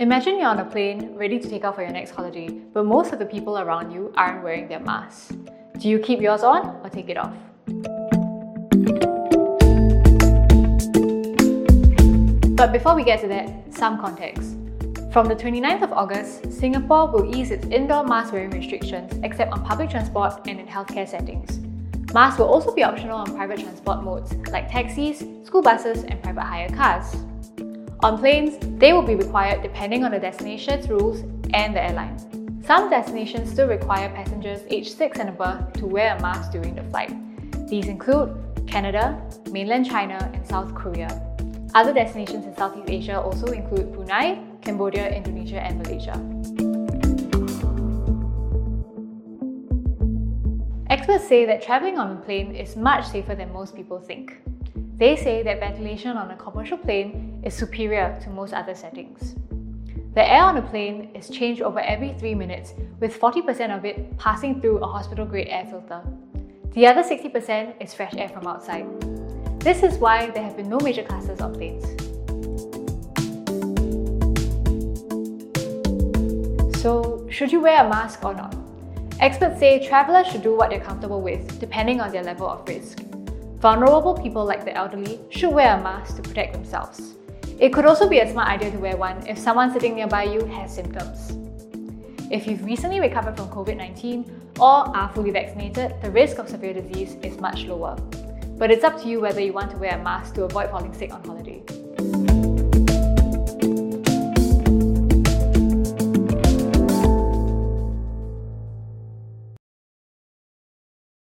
Imagine you're on a plane, ready to take off for your next holiday, but most of the people around you aren't wearing their masks. Do you keep yours on or take it off? But before we get to that, some context. From the 29th of August, Singapore will ease its indoor mask wearing restrictions except on public transport and in healthcare settings. Masks will also be optional on private transport modes like taxis, school buses and private hire cars. On planes, they will be required depending on the destination's rules and the airline. Some destinations still require passengers aged 6 and above to wear a mask during the flight. These include Canada, mainland China and South Korea. Other destinations in Southeast Asia also include Brunei, Cambodia, Indonesia and Malaysia. Experts say that travelling on a plane is much safer than most people think. They say that ventilation on a commercial plane is superior to most other settings. The air on a plane is changed over every 3 minutes, with 40% of it passing through a hospital-grade air filter. The other 60% is fresh air from outside. This is why there have been no major clusters on planes. So, should you wear a mask or not? Experts say travellers should do what they're comfortable with, depending on their level of risk. Vulnerable people like the elderly should wear a mask to protect themselves. It could also be a smart idea to wear one if someone sitting nearby you has symptoms. If you've recently recovered from COVID-19 or are fully vaccinated, the risk of severe disease is much lower. But it's up to you whether you want to wear a mask to avoid falling sick on holiday.